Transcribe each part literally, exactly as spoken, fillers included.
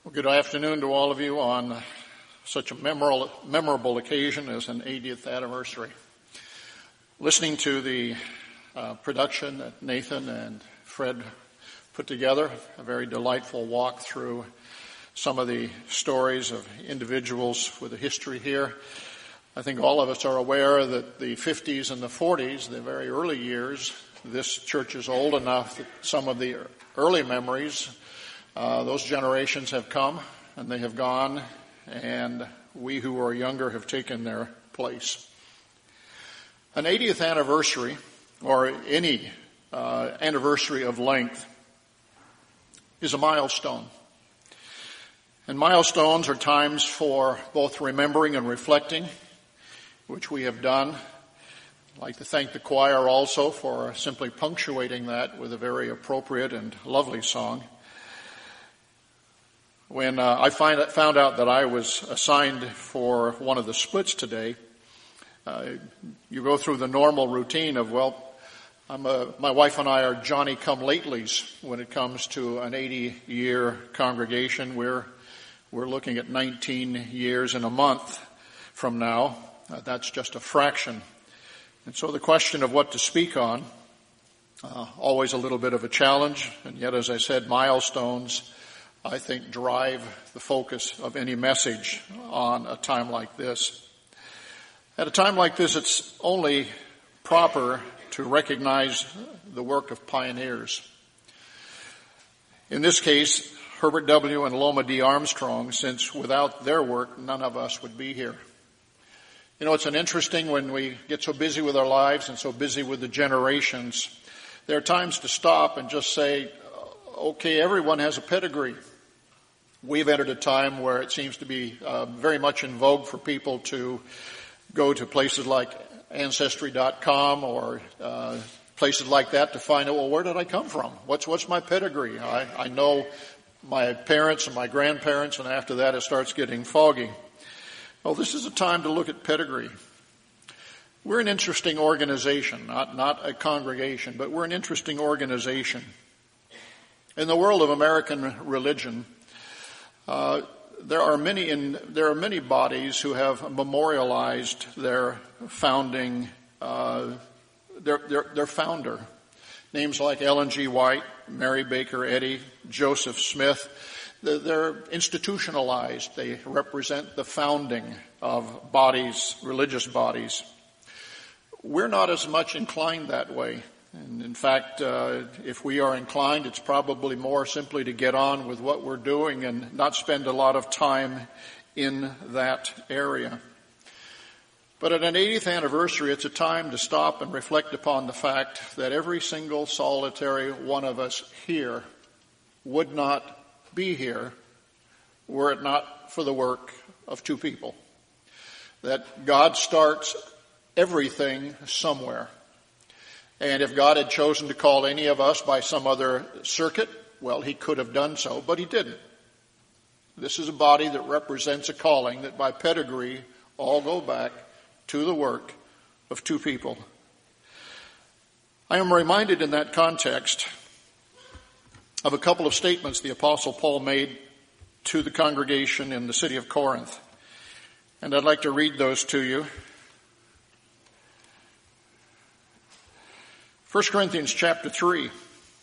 Well, good afternoon to all of you on such a memorable, memorable occasion as an eightieth anniversary. Listening to the uh, production that Nathan and Fred put together, a very delightful walk through some of the stories of individuals with a history here. I think all of us are aware that the fifties and the forties, the very early years, this church is old enough that some of the early memories, uh, those generations have come and they have gone, and we who are younger have taken their place. An eightieth anniversary, or any uh, anniversary of length, is a milestone. And milestones are times for both remembering and reflecting, which we have done. I'd like to thank the choir also for simply punctuating that with a very appropriate and lovely song. When uh, I find, found out that I was assigned for one of the splits today, uh, you go through the normal routine of, well, I'm a, my wife and I are Johnny-come-latelys when it comes to an eighty-year congregation. We're, we're looking at nineteen years and a month from now. Uh, that's just a fraction. And so the question of what to speak on, uh, always a little bit of a challenge, and yet, as I said, milestones, I think, drive the focus of any message on a time like this. At a time like this, it's only proper to recognize the work of pioneers. In this case, Herbert W. and Loma D. Armstrong, since without their work, none of us would be here. You know, it's an interesting when we get so busy with our lives and so busy with the generations, there are times to stop and just say, okay, everyone has a pedigree. We've entered a time where it seems to be uh, very much in vogue for people to go to places like Ancestry dot com or uh, places like that to find out, well, where did I come from? What's what's my pedigree? I, I know my parents and my grandparents, and after that it starts getting foggy. Well, this is a time to look at pedigree. We're an interesting organization, not, not a congregation, but we're an interesting organization. In the world of American religion, uh, there are many in, there are many bodies who have memorialized their founding, uh, their, their, their founder. Names like Ellen G. White, Mary Baker Eddy, Joseph Smith. They're institutionalized. They represent the founding of bodies, religious bodies. We're not as much inclined that way. And in fact, uh, if we are inclined, it's probably more simply to get on with what we're doing and not spend a lot of time in that area. But at an eightieth anniversary, it's a time to stop and reflect upon the fact that every single solitary one of us here would not be here were it not for the work of two people. That God starts everything somewhere. And if God had chosen to call any of us by some other circuit, well, he could have done so, but he didn't. This is a body that represents a calling that by pedigree all go back to the work of two people. I am reminded in that context of a couple of statements the Apostle Paul made to the congregation in the city of Corinth. And I'd like to read those to you. First Corinthians chapter three.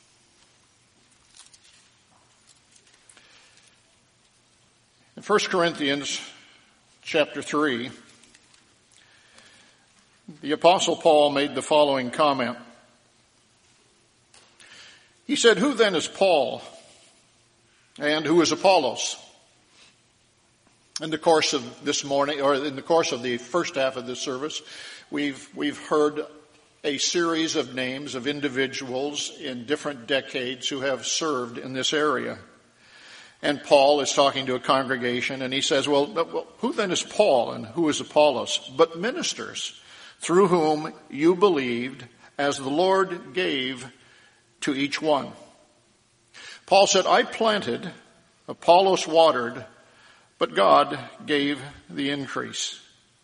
In First Corinthians chapter three, the Apostle Paul made the following comment. He said, "Who then is Paul, and who is Apollos?" In the course of this morning, or in the course of the first half of this service, we've we've heard a series of names of individuals in different decades who have served in this area. And Paul is talking to a congregation, and he says, well, well, who then is Paul and who is Apollos? But ministers, through whom you believed, as the Lord gave to each one. Paul said, I planted, Apollos watered, but God gave the increase.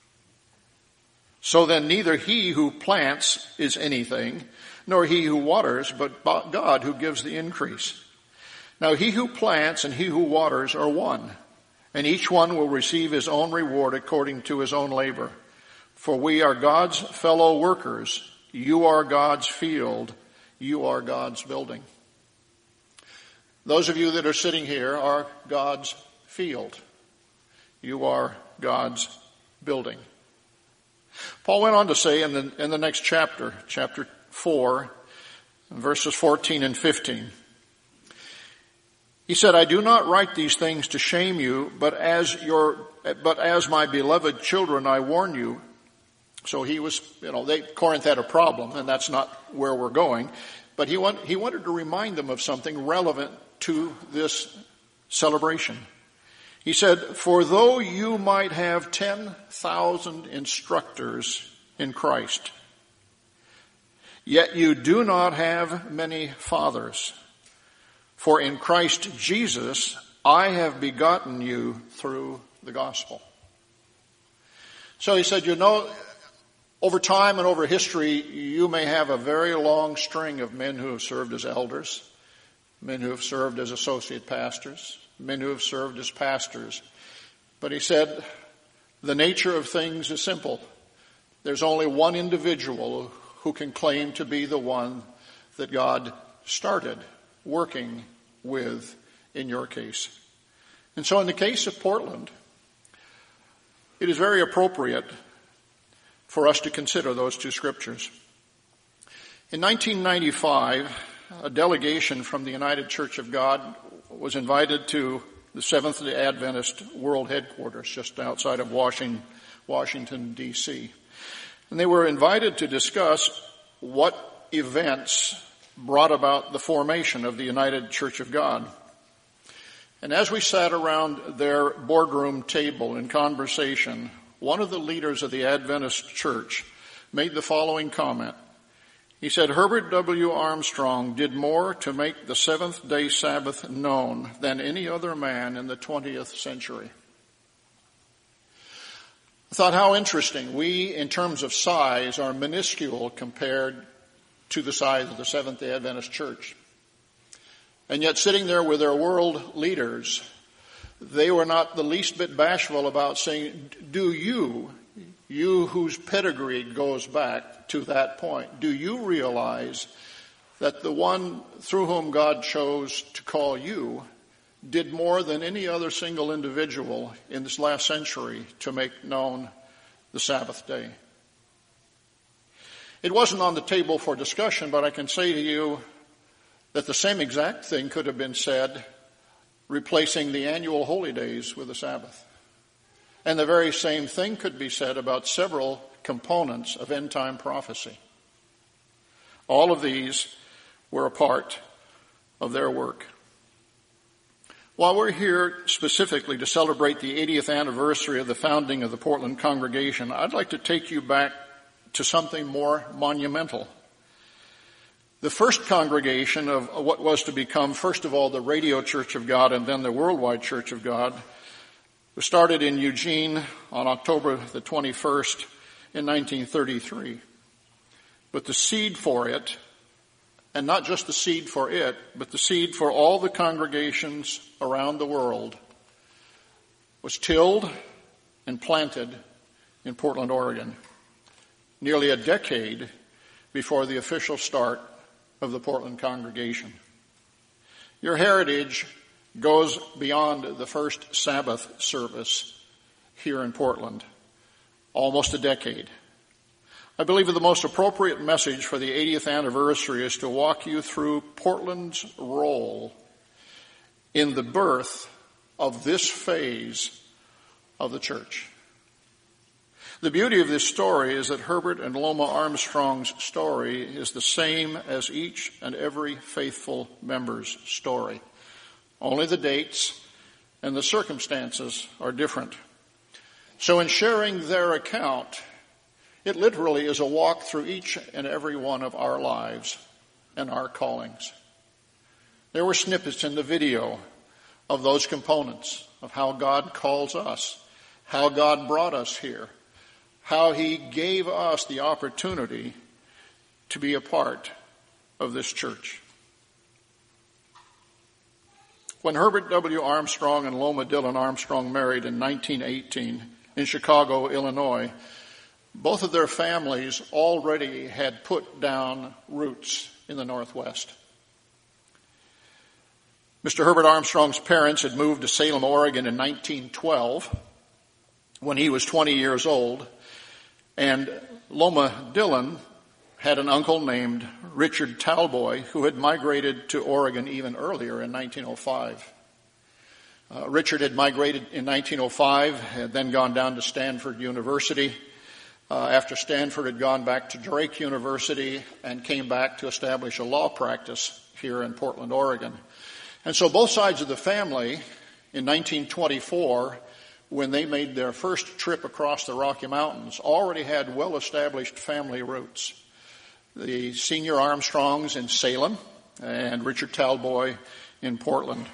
So then neither he who plants is anything, nor he who waters, but God who gives the increase. Now he who plants and he who waters are one, and each one will receive his own reward according to his own labor. For we are God's fellow workers. You are God's field. You are God's building. Those of you that are sitting here are God's field. You are God's building. Paul went on to say in the, in the next chapter, chapter four, verses fourteen and fifteen, he said, I do not write these things to shame you, but as your, but as my beloved children, I warn you. So he was, you know, they, Corinth had a problem, and that's not where we're going. But he want, he wanted to remind them of something relevant to this celebration. He said, for though you might have ten thousand instructors in Christ, yet you do not have many fathers. For in Christ Jesus, I have begotten you through the gospel. So he said, you know, over time and over history, you may have a very long string of men who have served as elders, men who have served as associate pastors, men who have served as pastors. But he said, the nature of things is simple. There's only one individual who can claim to be the one that God started working with in your case. And so in the case of Portland, it is very appropriate for us to consider those two scriptures. In nineteen ninety-five, a delegation from the United Church of God was invited to the Seventh-day Adventist World Headquarters just outside of Washington, Washington, D C And they were invited to discuss what events brought about the formation of the United Church of God. And as we sat around their boardroom table in conversation, one of the leaders of the Adventist Church made the following comment. He said, Herbert W. Armstrong did more to make the seventh-day Sabbath known than any other man in the twentieth century. I thought, how interesting. We, in terms of size, are minuscule compared to the size of the Seventh-day Adventist Church. And yet sitting there with their world leaders, they were not the least bit bashful about saying, do you, you whose pedigree goes back to that point, do you realize that the one through whom God chose to call you did more than any other single individual in this last century to make known the Sabbath day? It wasn't on the table for discussion, but I can say to you that the same exact thing could have been said replacing the annual holy days with the Sabbath. And the very same thing could be said about several components of end-time prophecy. All of these were a part of their work. While we're here specifically to celebrate the eightieth anniversary of the founding of the Portland congregation, I'd like to take you back to something more monumental. The first congregation of what was to become, first of all, the Radio Church of God and then the Worldwide Church of God was started in Eugene on October the twenty-first in nineteen thirty-three. But the seed for it, and not just the seed for it, but the seed for all the congregations around the world, was tilled and planted in Portland, Oregon, nearly a decade before the official start of the Portland congregation. Your heritage goes beyond the first Sabbath service here in Portland, almost a decade. I believe that the most appropriate message for the eightieth anniversary is to walk you through Portland's role in the birth of this phase of the church. The beauty of this story is that Herbert and Loma Armstrong's story is the same as each and every faithful member's story. Only the dates and the circumstances are different. So in sharing their account, it literally is a walk through each and every one of our lives and our callings. There were snippets in the video of those components of how God calls us, how God brought us here, how he gave us the opportunity to be a part of this church. When Herbert W. Armstrong and Loma Dillon Armstrong married in nineteen eighteen in Chicago, Illinois, both of their families already had put down roots in the Northwest. Mister Herbert Armstrong's parents had moved to Salem, Oregon in nineteen twelve when he was twenty years old, and Loma Dillon had an uncle named Richard Talboy who had migrated to Oregon even earlier in nineteen oh five. Uh, Richard had migrated in nineteen oh five, had then gone down to Stanford University. Uh, after Stanford had gone back to Drake University and came back to establish a law practice here in Portland, Oregon. And so both sides of the family in nineteen twenty-four, when they made their first trip across the Rocky Mountains, already had well-established family roots. The senior Armstrongs in Salem and Richard Talboy in Portland.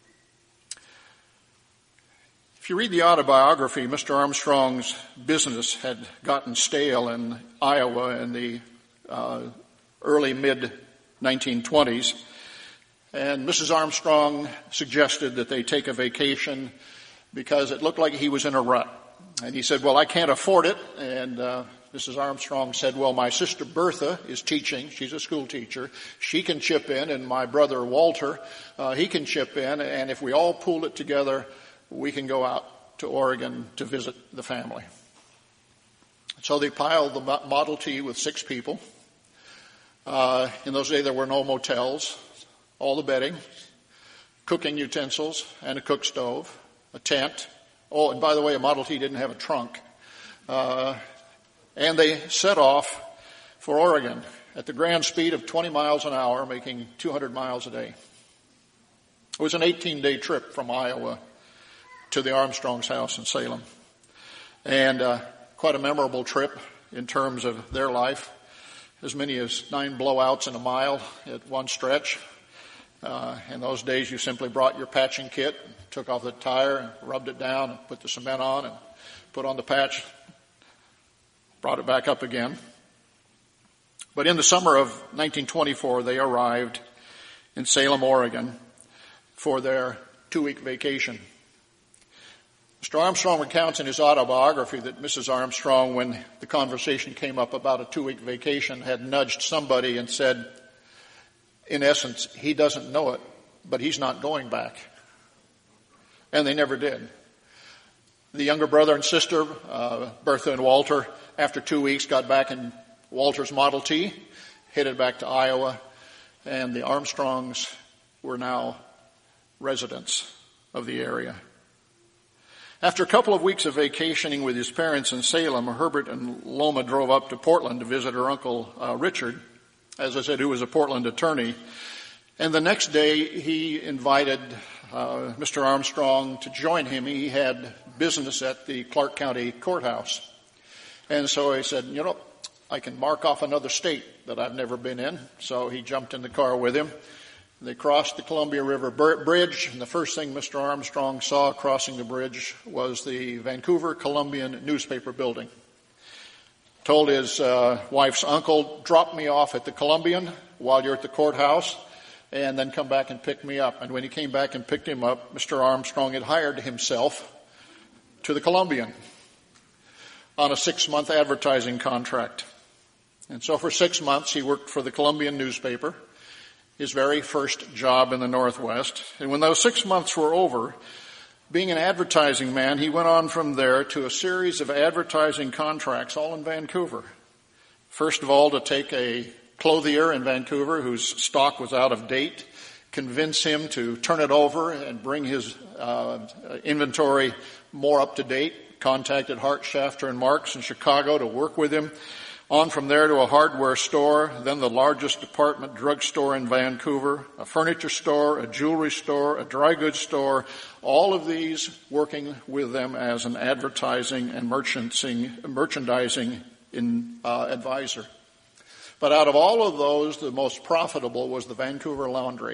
If you read the autobiography, Mister Armstrong's business had gotten stale in Iowa in the uh, early mid nineteen twenties. And Missus Armstrong suggested that they take a vacation because it looked like he was in a rut. And he said, well, I can't afford it. And uh, Missus Armstrong said, well, my sister Bertha is teaching. She's a school teacher. She can chip in. And my brother Walter, uh, he can chip in. And if we all pool it together, we can go out to Oregon to visit the family. So they piled the Model T with six people. Uh, in those days, there were no motels. All the bedding, cooking utensils, and a cook stove, a tent. Oh, and by the way, a Model T didn't have a trunk. Uh, and they set off for Oregon at the grand speed of twenty miles an hour, making two hundred miles a day. It was an eighteen-day trip from Iowa to the Armstrong's house in Salem. And uh, quite a memorable trip in terms of their life. As many as nine blowouts in a mile at one stretch. Uh, in those days, you simply brought your patching kit, took off the tire, and rubbed it down, and put the cement on, and put on the patch, brought it back up again. But in the summer of nineteen twenty-four, they arrived in Salem, Oregon, for their two-week vacation. Mister Armstrong recounts in his autobiography that Missus Armstrong, when the conversation came up about a two-week vacation, had nudged somebody and said, in essence, he doesn't know it, but he's not going back. And they never did. The younger brother and sister, uh, Bertha and Walter, after two weeks got back in Walter's Model T, headed back to Iowa, and the Armstrongs were now residents of the area. After a couple of weeks of vacationing with his parents in Salem, Herbert and Loma drove up to Portland to visit her uncle uh, Richard, as I said, who was a Portland attorney. And the next day, he invited uh, Mister Armstrong to join him. He had business at the Clark County Courthouse. And so he said, you know, I can mark off another state that I've never been in. So he jumped in the car with him. They crossed the Columbia River Bridge, and the first thing Mister Armstrong saw crossing the bridge was the Vancouver Columbian newspaper building. Told his uh, wife's uncle, drop me off at the Columbian while you're at the courthouse, and then come back and pick me up. And when he came back and picked him up, Mister Armstrong had hired himself to the Columbian on a six-month advertising contract. And so for six months, he worked for the Columbian newspaper, his very first job in the Northwest. And when those six months were over, being an advertising man, he went on from there to a series of advertising contracts, all in Vancouver. First of all, to take a clothier in Vancouver whose stock was out of date, convince him to turn it over and bring his uh, inventory more up to date. Contacted Hart, Shafter, and Marks in Chicago to work with him. On from there to a hardware store, then the largest department drugstore in Vancouver, a furniture store, a jewelry store, a dry goods store, all of these working with them as an advertising and merchandising in, uh, advisor. But out of all of those, the most profitable was the Vancouver Laundry.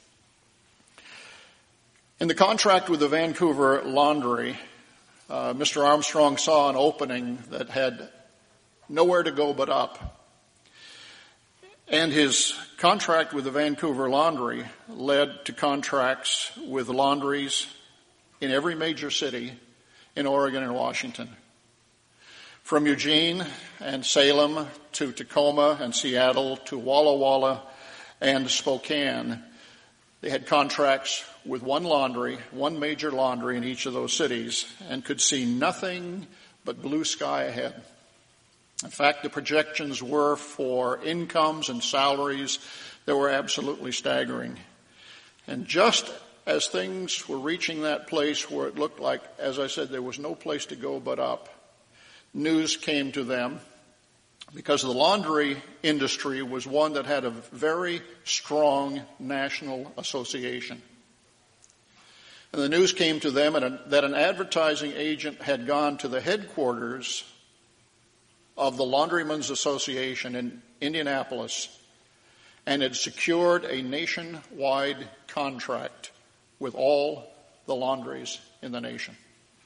In the contract with the Vancouver Laundry, uh, Mister Armstrong saw an opening that had nowhere to go but up. And his contract with the Vancouver Laundry led to contracts with laundries in every major city in Oregon and Washington. From Eugene and Salem to Tacoma and Seattle to Walla Walla and Spokane, they had contracts with one laundry, one major laundry in each of those cities, and could see nothing but blue sky ahead. In fact, the projections were for incomes and salaries that were absolutely staggering. And just as things were reaching that place where it looked like, as I said, there was no place to go but up, news came to them, because the laundry industry was one that had a very strong national association. And the news came to them that an advertising agent had gone to the headquarters of the Laundrymen's Association in Indianapolis and had secured a nationwide contract with all the laundries in the nation.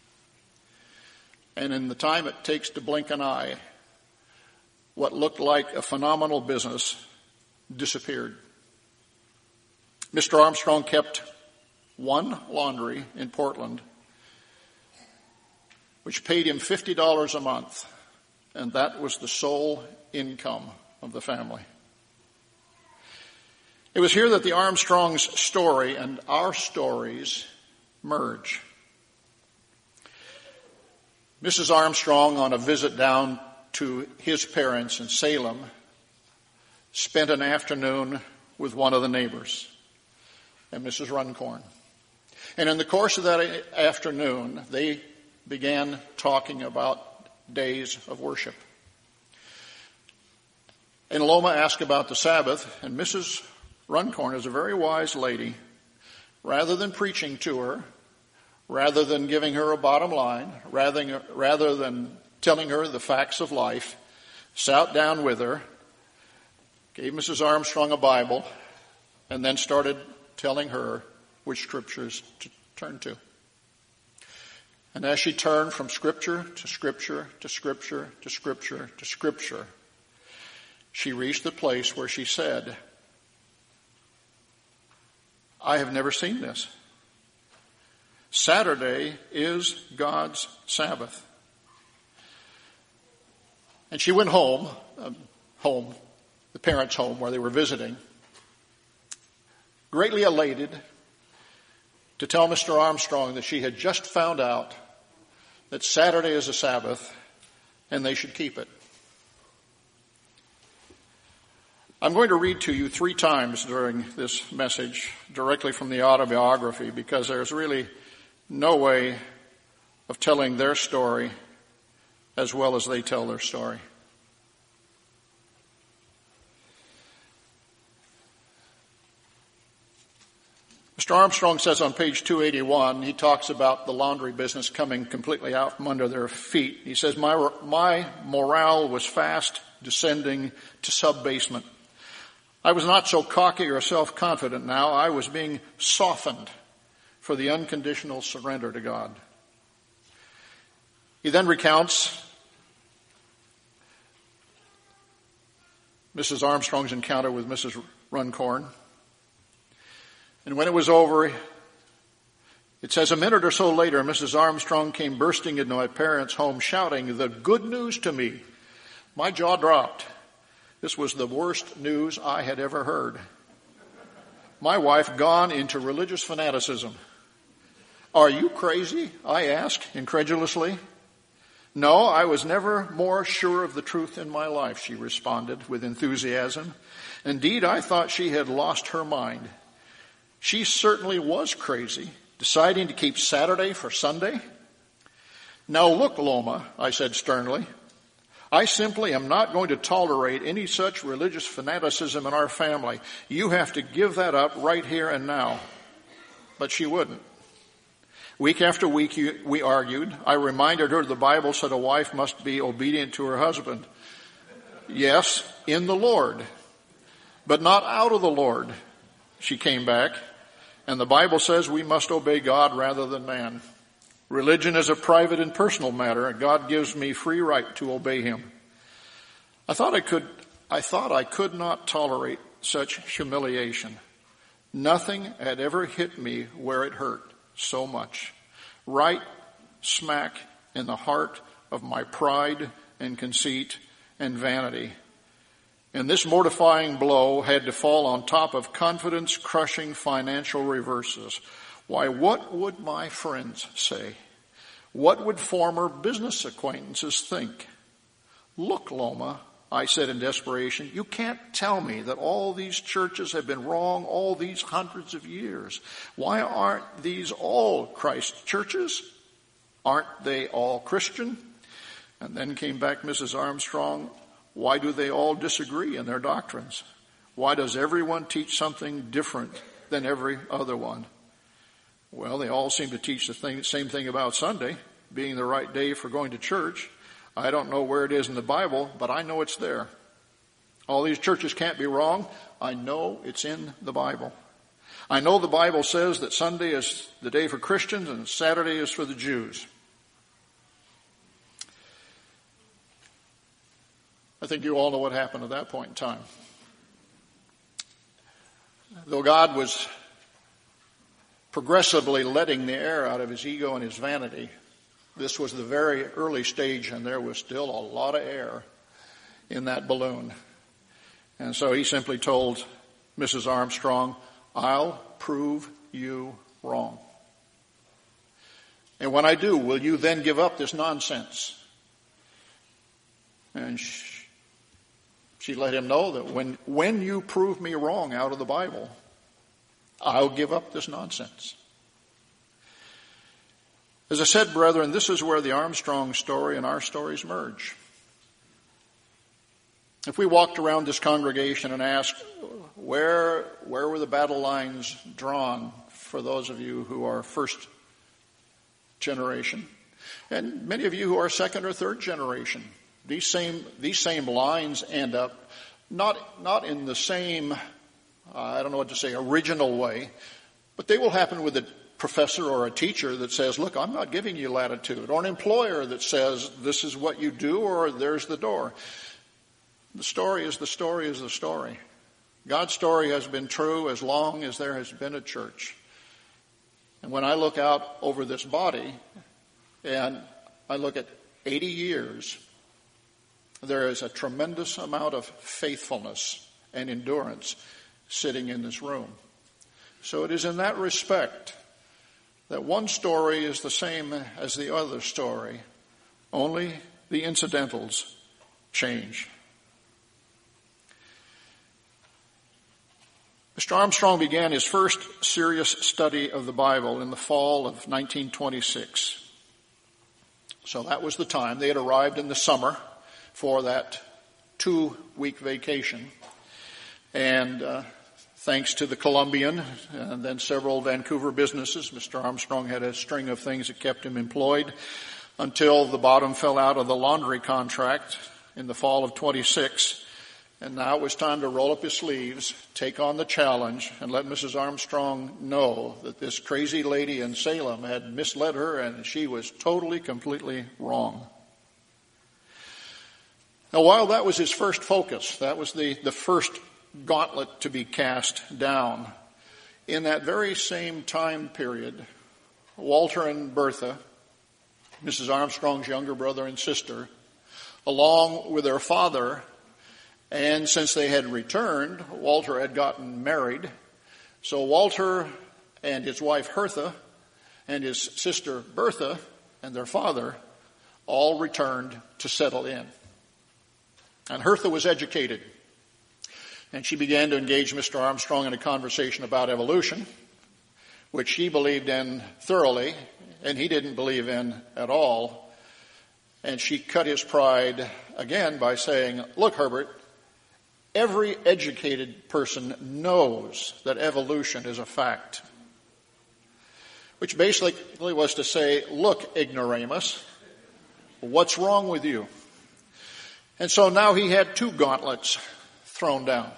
And in the time it takes to blink an eye, what looked like a phenomenal business disappeared. Mister Armstrong kept one laundry in Portland, which paid him fifty dollars a month, and that was the sole income of the family. It was here that the Armstrongs' story and our stories merge. Missus Armstrong, on a visit down to his parents in Salem, spent an afternoon with one of the neighbors, and Missus Runcorn. And in the course of that afternoon, they began talking about days of worship. And Loma asked about the Sabbath, and Missus Runcorn is a very wise lady. Rather than preaching to her, rather than giving her a bottom line, rather, rather than telling her the facts of life, sat down with her, gave Missus Armstrong a Bible, and then started telling her which scriptures to turn to. And as she turned from scripture to scripture to scripture to scripture to scripture, she reached the place where she said, I have never seen this. Saturday is God's Sabbath. And she went home, um, home, the parents' home where they were visiting, greatly elated to tell Mister Armstrong that she had just found out that Saturday is a Sabbath and they should keep it. I'm going to read to you three times during this message directly from the autobiography, because there's really no way of telling their story as well as they tell their story. Mister Armstrong says on page two eighty-one, he talks about the laundry business coming completely out from under their feet. He says, my, my morale was fast descending to sub-basement. I was not so cocky or self-confident now. I was being softened for the unconditional surrender to God. He then recounts Missus Armstrong's encounter with Missus Runcorn. And when it was over, it says, a minute or so later, Missus Armstrong came bursting into my parents' home shouting the good news to me. My jaw dropped. This was the worst news I had ever heard. My wife gone into religious fanaticism. Are you crazy? I asked incredulously. No, I was never more sure of the truth in my life, she responded with enthusiasm. Indeed, I thought she had lost her mind. She certainly was crazy, deciding to keep Saturday for Sunday. Now look, Loma, I said sternly, I simply am not going to tolerate any such religious fanaticism in our family. You have to give that up right here and now. But she wouldn't. Week after week we argued. I reminded her the Bible said a wife must be obedient to her husband. Yes, in the Lord, but not out of the Lord, she came back. And the Bible says we must obey God rather than man. Religion is a private and personal matter, and God gives me free right to obey him. I thought I could, I thought I could not tolerate such humiliation. Nothing had ever hit me where it hurt so much. Right smack in the heart of my pride and conceit and vanity. And this mortifying blow had to fall on top of confidence-crushing financial reverses. Why, what would my friends say? What would former business acquaintances think? Look, Loma, I said in desperation, you can't tell me that all these churches have been wrong all these hundreds of years. Why aren't these all Christ churches? Aren't they all Christian? And then came back Missus Armstrong. Why do they all disagree in their doctrines? Why does everyone teach something different than every other one? Well, they all seem to teach the thing, same thing about Sunday, being the right day for going to church. I don't know where it is in the Bible, but I know it's there. All these churches can't be wrong. I know it's in the Bible. I know the Bible says that Sunday is the day for Christians and Saturday is for the Jews. I think you all know what happened at that point in time. Though God was progressively letting the air out of his ego and his vanity, this was the very early stage, and there was still a lot of air in that balloon. And so he simply told Missus Armstrong, I'll prove you wrong. And when I do, will you then give up this nonsense? And she, she let him know that when, when you prove me wrong out of the Bible, I'll give up this nonsense. As I said, brethren, this is where the Armstrong story and our stories merge. If we walked around this congregation and asked, where, where were the battle lines drawn for those of you who are first generation, and many of you who are second or third generation, these same, these same lines end up not, not in the same, uh, I don't know what to say, original way, but they will happen with a professor or a teacher that says, look, I'm not giving you latitude, or an employer that says, this is what you do, or there's the door. The story is the story is the story. God's story has been true as long as there has been a church. And when I look out over this body, and I look at eighty years, there is a tremendous amount of faithfulness and endurance sitting in this room. So it is in that respect that one story is the same as the other story, only the incidentals change. Mister Armstrong began his first serious study of the Bible in the fall of nineteen twenty-six. So that was the time. They had arrived in the summer for that two-week vacation. And uh, thanks to the Columbian and then several Vancouver businesses, Mister Armstrong had a string of things that kept him employed until the bottom fell out of the laundry contract in the fall of twenty-six. And now it was time to roll up his sleeves, take on the challenge, and let Missus Armstrong know that this crazy lady in Salem had misled her and she was totally, completely wrong. Now, while that was his first focus, that was the, the first gauntlet to be cast down, in that very same time period, Walter and Bertha, Missus Armstrong's younger brother and sister, along with their father, and since they had returned, Walter had gotten married. So Walter and his wife Hertha and his sister Bertha and their father all returned to settle in. And Hertha was educated. And she began to engage Mister Armstrong in a conversation about evolution, which she believed in thoroughly, and he didn't believe in at all. And she cut his pride again by saying, look, Herbert, every educated person knows that evolution is a fact. Which basically was to say, look, ignoramus, what's wrong with you? And so now he had two gauntlets thrown down.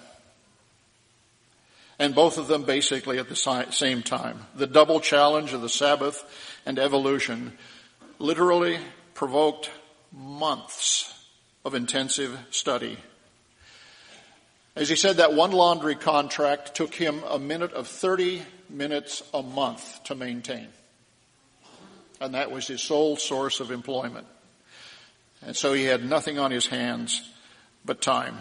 And both of them basically at the same time. The double challenge of the Sabbath and evolution literally provoked months of intensive study. As he said, that one laundry contract took him a minute of thirty minutes a month to maintain. And that was his sole source of employment. And so he had nothing on his hands but time.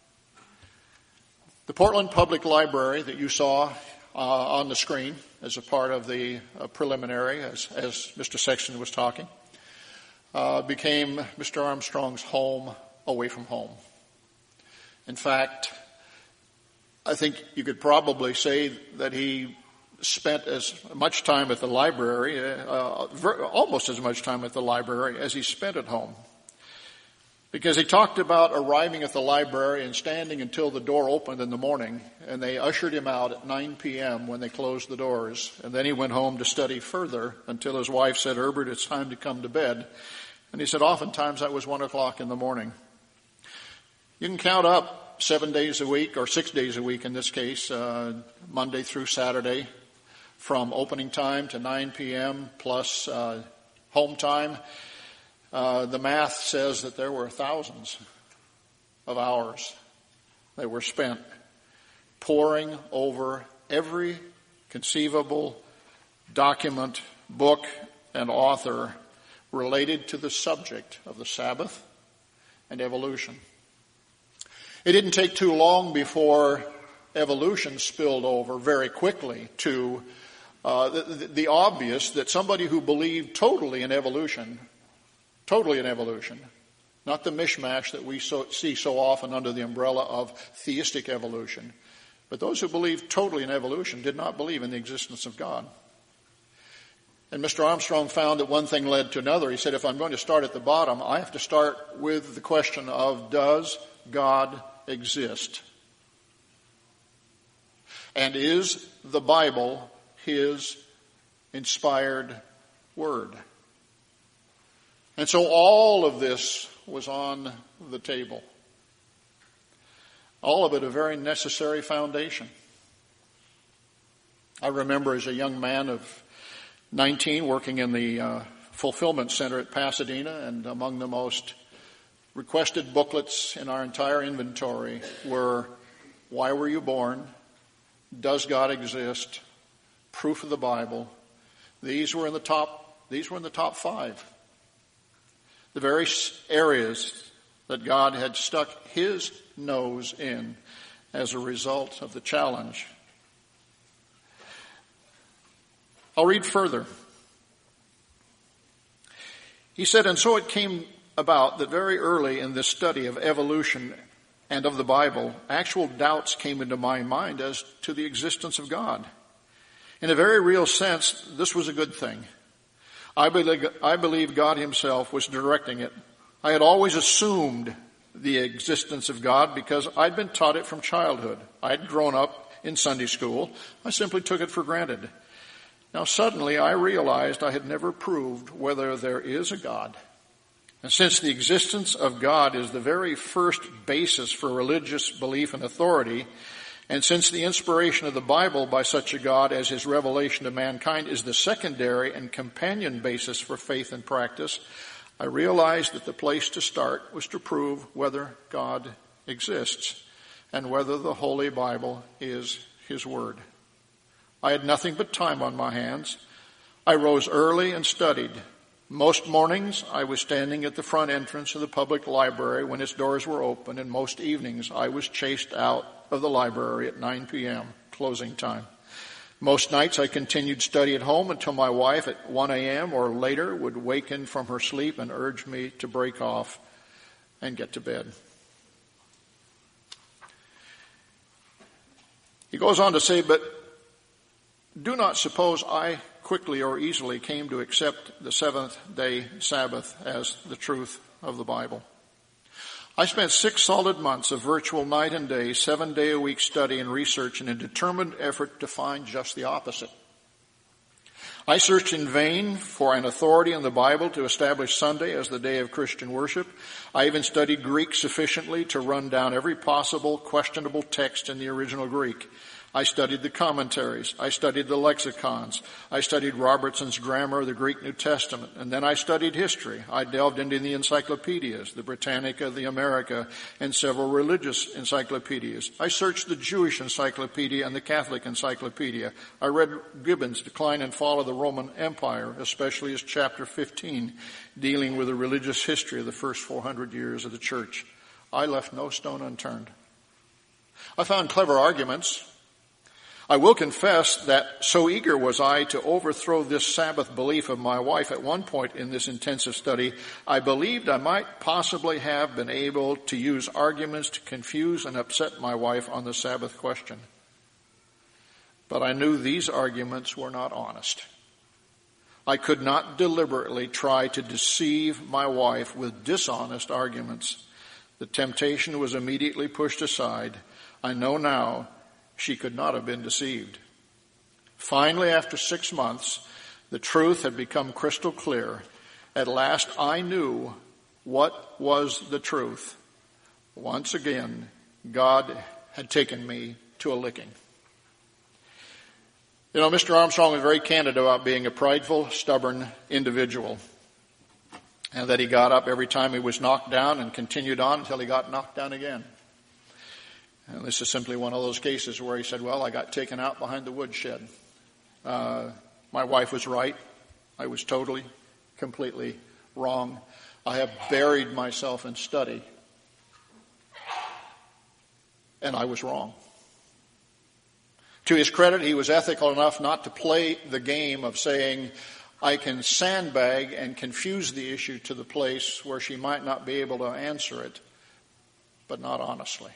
The Portland Public Library that you saw uh, on the screen as a part of the uh, preliminary, as, as Mister Sexton was talking, uh, became Mister Armstrong's home away from home. In fact, I think you could probably say that he spent as much time at the library, uh, ver- almost as much time at the library as he spent at home. Because he talked about arriving at the library and standing until the door opened in the morning, and they ushered him out at nine p.m. when they closed the doors. And then he went home to study further until his wife said, "Herbert, it's time to come to bed." And he said, oftentimes that was one o'clock in the morning. You can count up seven days a week, or six days a week in this case, uh, Monday through Saturday, from opening time to nine p.m. plus uh, home time. Uh, the math says that there were thousands of hours that were spent poring over every conceivable document, book, and author related to the subject of the Sabbath and evolution. It didn't take too long before evolution spilled over very quickly to uh, the, the, the obvious that somebody who believed totally in evolution Totally in evolution, not the mishmash that we so, see so often under the umbrella of theistic evolution. But those who believed totally in evolution did not believe in the existence of God. And Mister Armstrong found that one thing led to another. He said, if I'm going to start at the bottom, I have to start with the question of, does God exist? And is the Bible His inspired word? And so all of this was on the table. All of it a very necessary foundation. I remember as a young man of nineteen working in the uh, fulfillment center at Pasadena, and among the most requested booklets in our entire inventory were, "Why were you born? Does God exist? Proof of the Bible." These were in the top, these were in the top five. The very areas that God had stuck His nose in as a result of the challenge. I'll read further. He said, and so it came about that very early in this study of evolution and of the Bible, actual doubts came into my mind as to the existence of God. In a very real sense, this was a good thing. I believe, I believe God Himself was directing it. I had always assumed the existence of God because I'd been taught it from childhood. I'd grown up in Sunday school. I simply took it for granted. Now suddenly I realized I had never proved whether there is a God. And since the existence of God is the very first basis for religious belief and authority, and since the inspiration of the Bible by such a God as His revelation to mankind is the secondary and companion basis for faith and practice, I realized that the place to start was to prove whether God exists and whether the Holy Bible is His Word. I had nothing but time on my hands. I rose early and studied. Most mornings I was standing at the front entrance of the public library when its doors were open, and most evenings I was chased out of the library at nine p.m., closing time. Most nights I continued study at home until my wife at one a.m. or later would waken from her sleep and urge me to break off and get to bed. He goes on to say, but do not suppose I quickly or easily came to accept the seventh day Sabbath as the truth of the Bible. I spent six solid months of virtual night and day, seven day a week study and research in a determined effort to find just the opposite. I searched in vain for an authority in the Bible to establish Sunday as the day of Christian worship. I even studied Greek sufficiently to run down every possible questionable text in the original Greek. I studied the commentaries. I studied the lexicons. I studied Robertson's Grammar of the Greek New Testament. And then I studied history. I delved into the encyclopedias, the Britannica, the America, and several religious encyclopedias. I searched the Jewish Encyclopedia and the Catholic Encyclopedia. I read Gibbon's Decline and Fall of the Roman Empire, especially his chapter fifteen, dealing with the religious history of the first four hundred years of the church. I left no stone unturned. I found clever arguments. I will confess that so eager was I to overthrow this Sabbath belief of my wife at one point in this intensive study, I believed I might possibly have been able to use arguments to confuse and upset my wife on the Sabbath question. But I knew these arguments were not honest. I could not deliberately try to deceive my wife with dishonest arguments. The temptation was immediately pushed aside. I know now she could not have been deceived. Finally, after six months, the truth had become crystal clear. At last, I knew what was the truth. Once again, God had taken me to a licking. You know, Mister Armstrong was very candid about being a prideful, stubborn individual, and that he got up every time he was knocked down and continued on until he got knocked down again. And this is simply one of those cases where he said, well, I got taken out behind the woodshed. Uh, my wife was right. I was totally, completely wrong. I have buried myself in study. And I was wrong. To his credit, he was ethical enough not to play the game of saying, I can sandbag and confuse the issue to the place where she might not be able to answer it, but not honestly.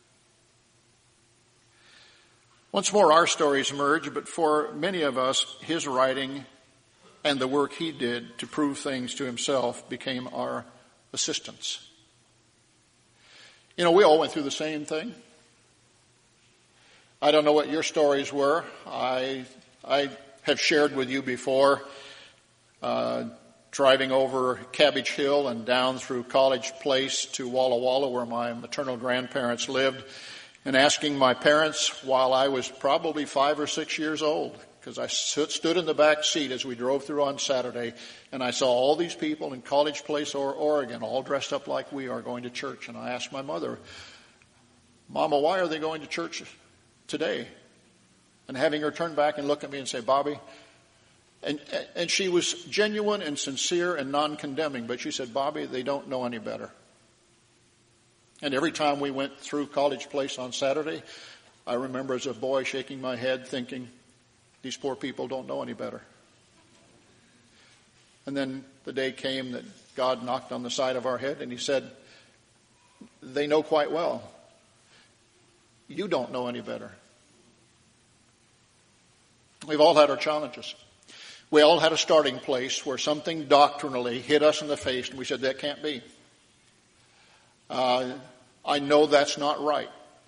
Once more, our stories merge, but for many of us, his writing and the work he did to prove things to himself became our assistants. You know, we all went through the same thing. I don't know what your stories were. I I have shared with you before uh, driving over Cabbage Hill and down through College Place to Walla Walla, where my maternal grandparents lived, and asking my parents while I was probably five or six years old, because I stood in the back seat as we drove through on Saturday, and I saw all these people in College Place, or Oregon, all dressed up like we are going to church. And I asked my mother, Mama, why are they going to church today? And having her turn back and look at me and say, Bobby, and, and she was genuine and sincere and non-condemning, but she said, Bobby, they don't know any better. And every time we went through College Place on Saturday, I remember as a boy shaking my head thinking, these poor people don't know any better. And then the day came that God knocked on the side of our head and he said, they know quite well. You don't know any better. We've all had our challenges. We all had a starting place where something doctrinally hit us in the face and we said, that can't be. Uh, I know that's not right.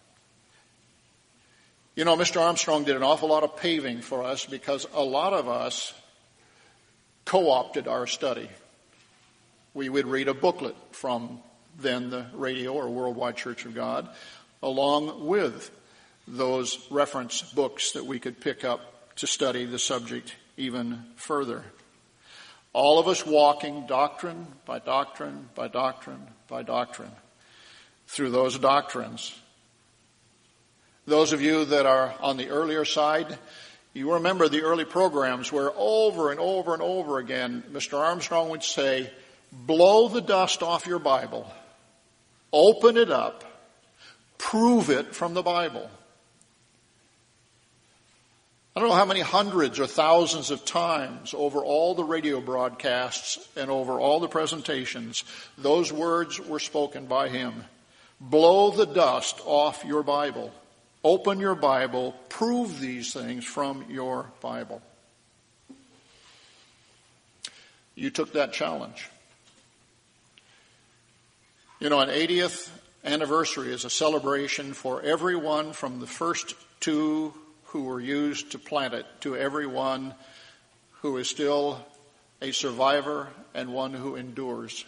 You know, Mister Armstrong did an awful lot of paving for us because a lot of us co-opted our study. We would read a booklet from then the Radio or Worldwide Church of God, along with those reference books that we could pick up to study the subject even further. All of us walking doctrine by doctrine by doctrine by doctrine through those doctrines. Those of you that are on the earlier side, you remember the early programs where over and over and over again, Mister Armstrong would say, blow the dust off your Bible, open it up, prove it from the Bible. I don't know how many hundreds or thousands of times over all the radio broadcasts and over all the presentations, those words were spoken by him. Blow the dust off your Bible. Open your Bible. Prove these things from your Bible. You took that challenge. You know, an eightieth anniversary is a celebration for everyone from the first two who were used to plant it to everyone who is still a survivor and one who endures.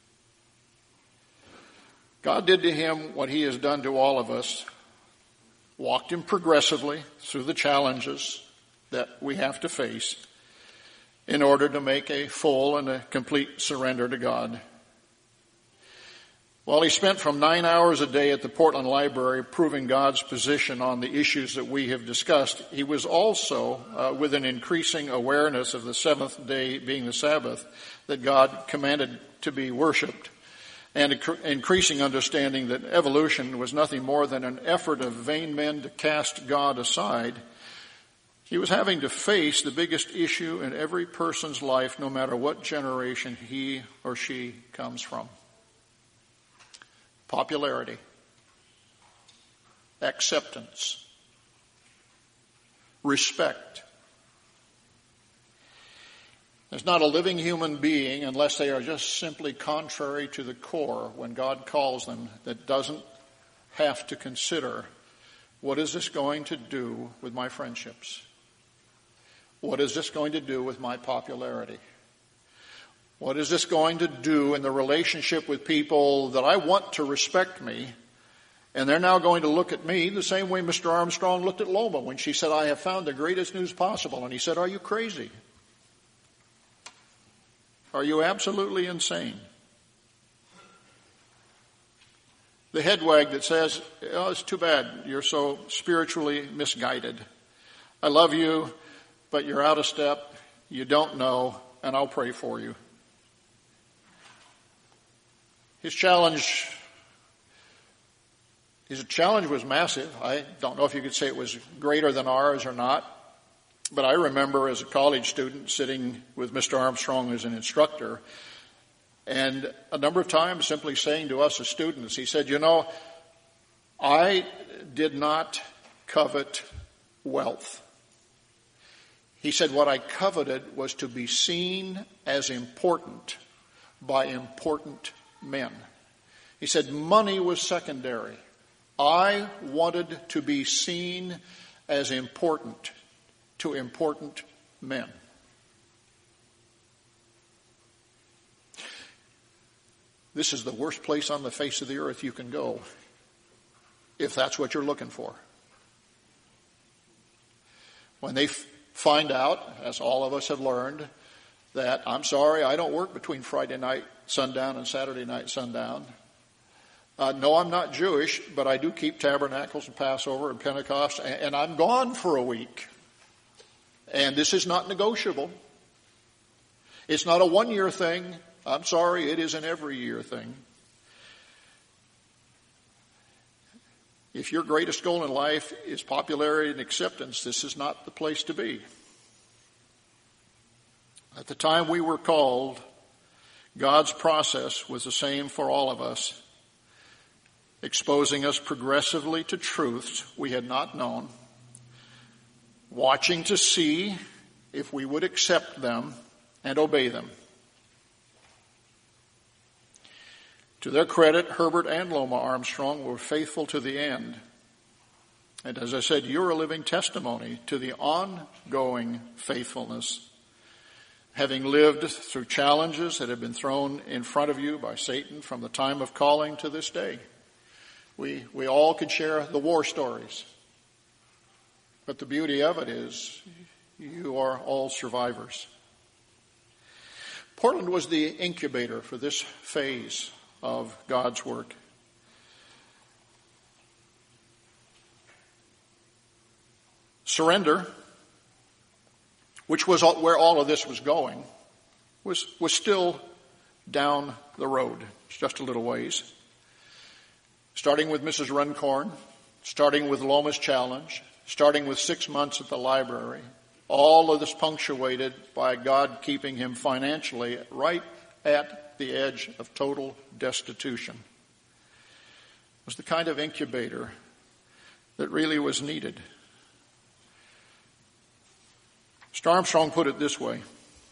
God did to him what he has done to all of us, walked him progressively through the challenges that we have to face in order to make a full and a complete surrender to God. While he spent from nine hours a day at the Portland Library proving God's position on the issues that we have discussed, he was also, uh, with an increasing awareness of the seventh day being the Sabbath, that God commanded to be worshipped, and inc- increasing understanding that evolution was nothing more than an effort of vain men to cast God aside. He was having to face the biggest issue in every person's life, no matter what generation he or she comes from. Popularity, acceptance, respect. There's not a living human being, unless they are just simply contrary to the core when God calls them, that doesn't have to consider, what is this going to do with my friendships? What is this going to do with my popularity? What is this going to do in the relationship with people that I want to respect me, and they're now going to look at me the same way Mister Armstrong looked at Loma when she said, I have found the greatest news possible. And he said, are you crazy? Are you absolutely insane? The headwag that says, oh, it's too bad you're so spiritually misguided. I love you, but you're out of step, you don't know, and I'll pray for you. His challenge, his challenge was massive. I don't know if you could say it was greater than ours or not, but I remember as a college student sitting with Mister Armstrong as an instructor, and a number of times simply saying to us as students, he said, you know, I did not covet wealth. He said, what I coveted was to be seen as important by important men. He said, money was secondary. I wanted to be seen as important to important men. This is the worst place on the face of the earth you can go if that's what you're looking for. When they f- find out, as all of us have learned, that I'm sorry, I don't work between Friday night sundown and Saturday night sundown. Uh, no, I'm not Jewish, but I do keep tabernacles and Passover and Pentecost, and, and I'm gone for a week. And this is not negotiable. It's not a one-year thing. I'm sorry, it is an every-year thing. If your greatest goal in life is popularity and acceptance, this is not the place to be. At the time we were called, God's process was the same for all of us, exposing us progressively to truths we had not known, watching to see if we would accept them and obey them. To their credit, Herbert and Loma Armstrong were faithful to the end. And as I said, you're a living testimony to the ongoing faithfulness, having lived through challenges that have been thrown in front of you by Satan from the time of calling to this day. We, we all could share the war stories. But the beauty of it is you are all survivors. Portland was the incubator for this phase of God's work. Surrender, which was where all of this was going, was, was still down the road, just a little ways. Starting with Missus Runcorn, starting with Loma's challenge, starting with six months at the library, all of this punctuated by God keeping him financially right at the edge of total destitution. It was the kind of incubator that really was needed. Mister Armstrong put it this way.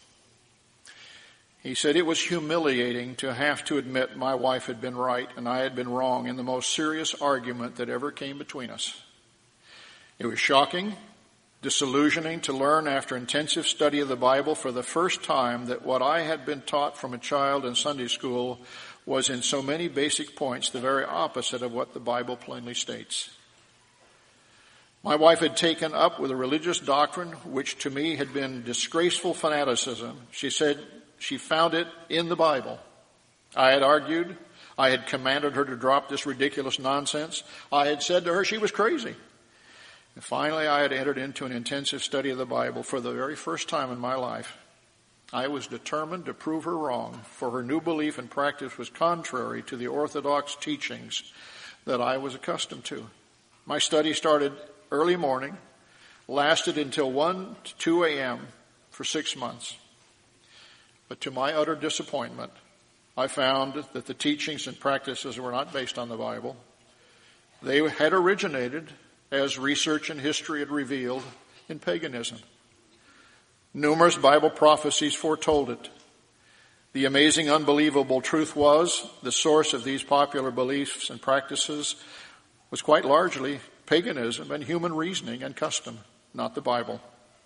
He said, it was humiliating to have to admit my wife had been right and I had been wrong in the most serious argument that ever came between us. It was shocking, disillusioning to learn after intensive study of the Bible for the first time that what I had been taught from a child in Sunday school was in so many basic points the very opposite of what the Bible plainly states. My wife had taken up with a religious doctrine which to me had been disgraceful fanaticism. She said she found it in the Bible. I had argued. I had commanded her to drop this ridiculous nonsense. I had said to her she was crazy. And finally, I had entered into an intensive study of the Bible for the very first time in my life. I was determined to prove her wrong, for her new belief and practice was contrary to the orthodox teachings that I was accustomed to. My study started early morning, lasted until one to two a.m. for six months. But to my utter disappointment, I found that the teachings and practices were not based on the Bible. They had originated, as research and history had revealed, in paganism. Numerous Bible prophecies foretold it. The amazing, unbelievable truth was the source of these popular beliefs and practices was quite largely paganism and human reasoning and custom, not the Bible.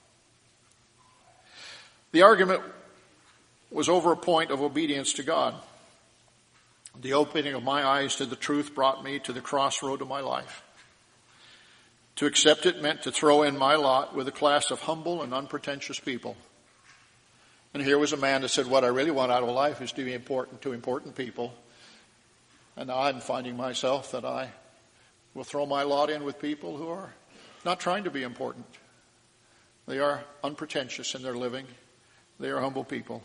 The argument was over a point of obedience to God. The opening of my eyes to the truth brought me to the crossroad of my life. To accept it meant to throw in my lot with a class of humble and unpretentious people. And here was a man that said, what I really want out of life is to be important to important people. And now I'm finding myself that I will throw my lot in with people who are not trying to be important. They are unpretentious in their living. They are humble people.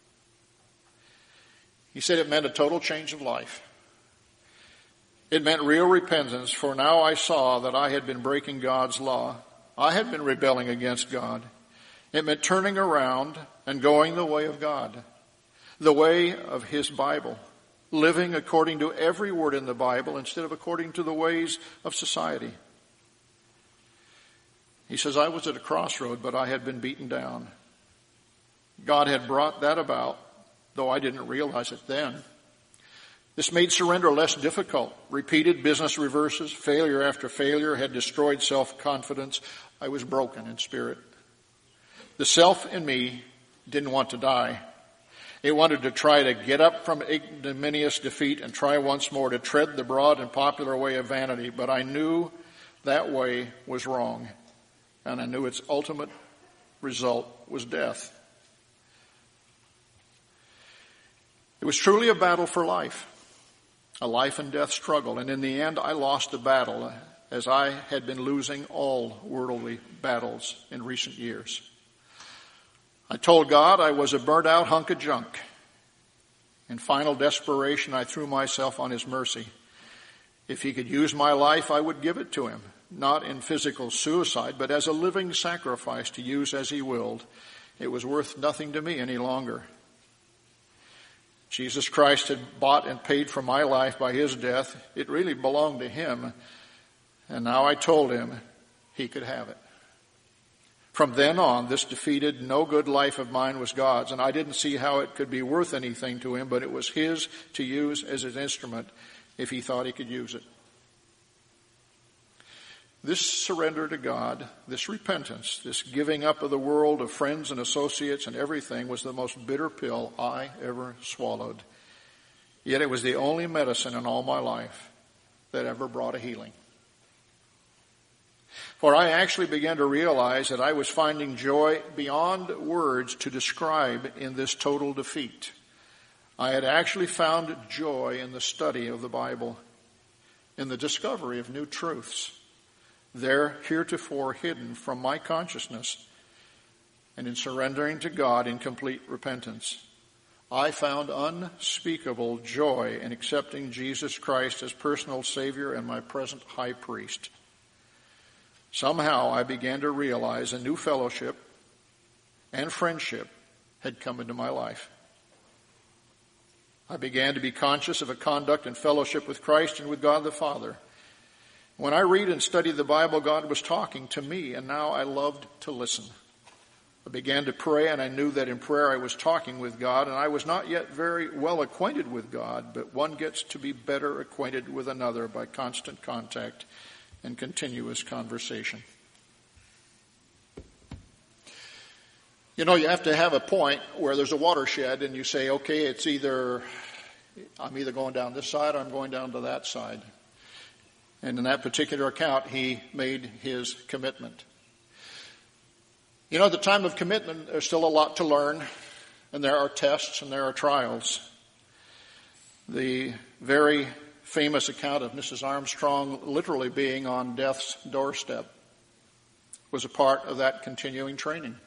He said it meant a total change of life. It meant real repentance, for now I saw that I had been breaking God's law. I had been rebelling against God. It meant turning around and going the way of God, the way of His Bible, living according to every word in the Bible instead of according to the ways of society. He says, I was at a crossroad, but I had been beaten down. God had brought that about, though I didn't realize it then. This made surrender less difficult. Repeated business reverses, failure after failure had destroyed self-confidence. I was broken in spirit. The self in me didn't want to die. It wanted to try to get up from ignominious defeat and try once more to tread the broad and popular way of vanity. But I knew that way was wrong. And I knew its ultimate result was death. It was truly a battle for life. A life and death struggle. And in the end, I lost the battle, as I had been losing all worldly battles in recent years. I told God I was a burnt out hunk of junk. In final desperation, I threw myself on His mercy. If He could use my life, I would give it to Him, not in physical suicide, but as a living sacrifice to use as He willed. It was worth nothing to me any longer. Jesus Christ had bought and paid for my life by His death. It really belonged to Him. And now I told Him He could have it. From then on, this defeated, no good life of mine was God's, and I didn't see how it could be worth anything to Him, but it was His to use as His instrument if He thought He could use it. This surrender to God, this repentance, this giving up of the world, of friends and associates and everything was the most bitter pill I ever swallowed. Yet it was the only medicine in all my life that ever brought a healing. For I actually began to realize that I was finding joy beyond words to describe in this total defeat. I had actually found joy in the study of the Bible, in the discovery of new truths. There heretofore hidden from my consciousness, and in surrendering to God in complete repentance. I found unspeakable joy in accepting Jesus Christ as personal Savior and my present high priest. Somehow I began to realize a new fellowship and friendship had come into my life. I began to be conscious of a conduct and fellowship with Christ and with God the Father. When I read and study the Bible, God was talking to me, and now I loved to listen. I began to pray, and I knew that in prayer I was talking with God, and I was not yet very well acquainted with God, but one gets to be better acquainted with another by constant contact and continuous conversation. You know, you have to have a point where there's a watershed and you say, okay, it's either, I'm either going down this side or I'm going down to that side. And in that particular account, he made his commitment. You know, at the time of commitment, there's still a lot to learn, and there are tests and there are trials. The very famous account of Missus Armstrong literally being on death's doorstep was a part of that continuing training.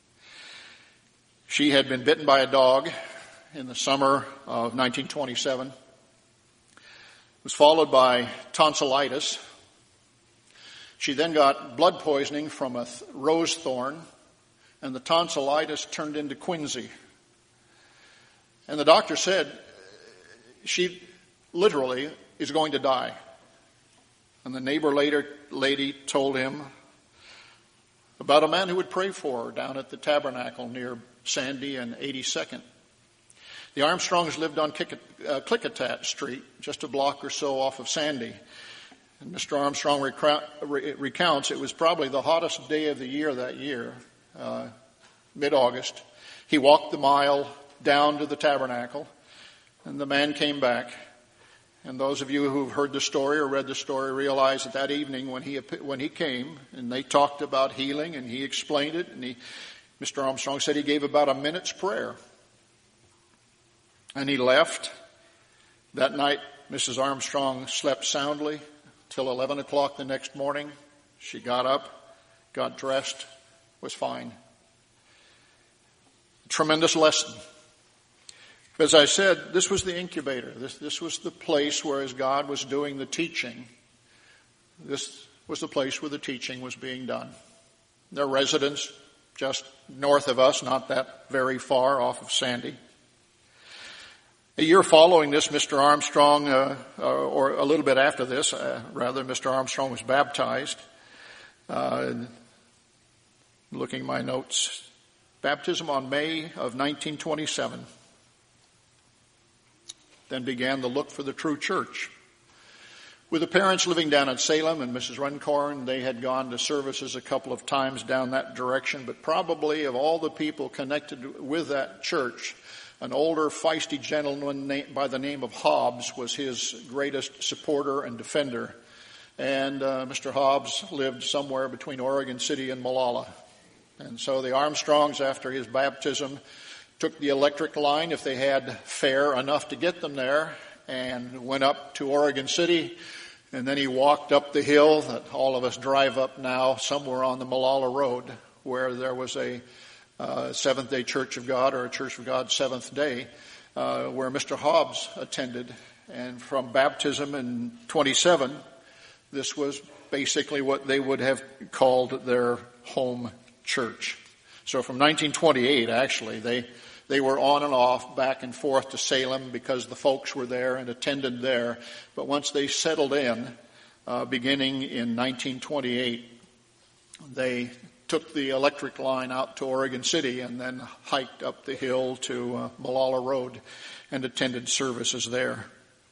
She had been bitten by a dog in the summer of nineteen twenty-seven. It was followed by tonsillitis. She then got blood poisoning from a th- rose thorn, and the tonsillitis turned into quinsy. And the doctor said she literally is going to die. And the neighbor later lady told him about a man who would pray for her down at the Tabernacle near Sandy and eighty-second. The Armstrongs lived on Klickitat Street, just a block or so off of Sandy. And Mister Armstrong recounts it was probably the hottest day of the year that year, uh, mid-August. He walked the mile down to the Tabernacle, and the man came back. And those of you who've heard the story or read the story realize that that evening when he when he came and they talked about healing and he explained it, and he, Mister Armstrong said he gave about a minute's prayer. And he left. That night, Missus Armstrong slept soundly till eleven o'clock the next morning. She got up, got dressed, was fine. Tremendous lesson. As I said, this was the incubator. This, this was the place where, as God was doing the teaching, this was the place where the teaching was being done. Their residence just north of us, not that very far off of Sandy. A year following this, Mister Armstrong, uh, or a little bit after this, uh, rather, Mister Armstrong was baptized. Uh, looking at my notes, baptism on May of nineteen twenty-seven. Then began the look for the true church. With the parents living down at Salem and Missus Runcorn, they had gone to services a couple of times down that direction, but probably of all the people connected with that church, an older, feisty gentleman by the name of Hobbs was his greatest supporter and defender. And uh, Mister Hobbs lived somewhere between Oregon City and Molalla. And so the Armstrongs, after his baptism, took the electric line, if they had fare enough to get them there, and went up to Oregon City. And then he walked up the hill that all of us drive up now, somewhere on the Molalla Road, where there was a Uh, Seventh-day Church of God, or a Church of God Seventh Day, uh, where Mister Hobbs attended. And from baptism in twenty-seven, this was basically what they would have called their home church. So from nineteen twenty-eight, actually, they they were on and off, back and forth to Salem because the folks were there and attended there. But once they settled in, uh, beginning in nineteen twenty-eight, they took the electric line out to Oregon City and then hiked up the hill to uh, Molalla Road and attended services there.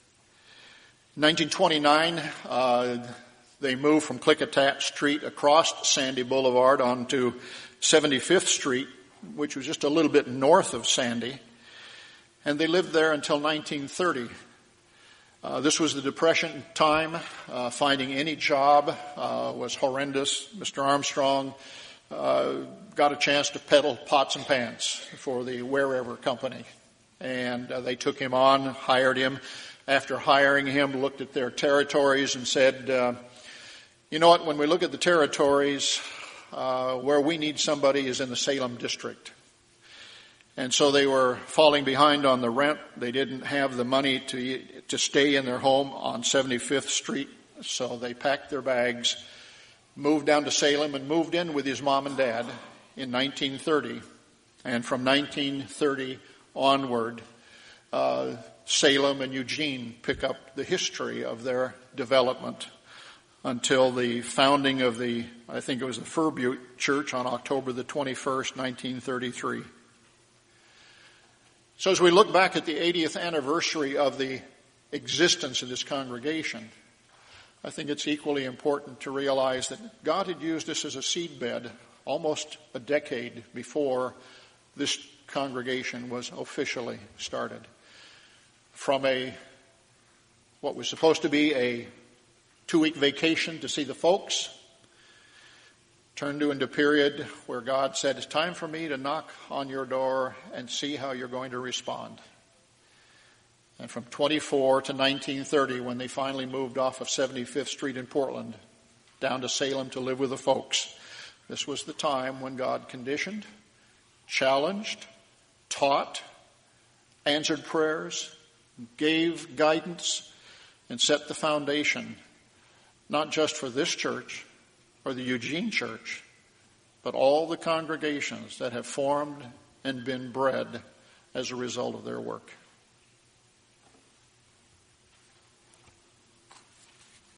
In nineteen twenty-nine, uh, they moved from Klickitat Street across Sandy Boulevard onto seventy-fifth Street, which was just a little bit north of Sandy, and they lived there until nineteen thirty. Uh, this was the Depression time. Uh, finding any job uh, was horrendous. Mister Armstrong Uh, got a chance to peddle pots and pans for the Wherever Company. And uh, they took him on, hired him. After hiring him, looked at their territories and said, uh, you know what, when we look at the territories, uh, where we need somebody is in the Salem district. And so they were falling behind on the rent. They didn't have the money to to stay in their home on seventy-fifth Street. So they packed their bags, moved down to Salem, and moved in with his mom and dad in nineteen thirty. And from nineteen thirty onward, uh, Salem and Eugene pick up the history of their development until the founding of the, I think it was the Fir Butte Church on October the twenty-first, nineteen thirty-three. So as we look back at the eightieth anniversary of the existence of this congregation, I think it's equally important to realize that God had used this as a seedbed almost a decade before this congregation was officially started. From a what was supposed to be a two-week vacation to see the folks, turned into a period where God said, it's time for me to knock on your door and see how you're going to respond. And from twenty-four to nineteen thirty, when they finally moved off of seventy-fifth Street in Portland down to Salem to live with the folks, this was the time when God conditioned, challenged, taught, answered prayers, gave guidance, and set the foundation, not just for this church or the Eugene Church, but all the congregations that have formed and been bred as a result of their work.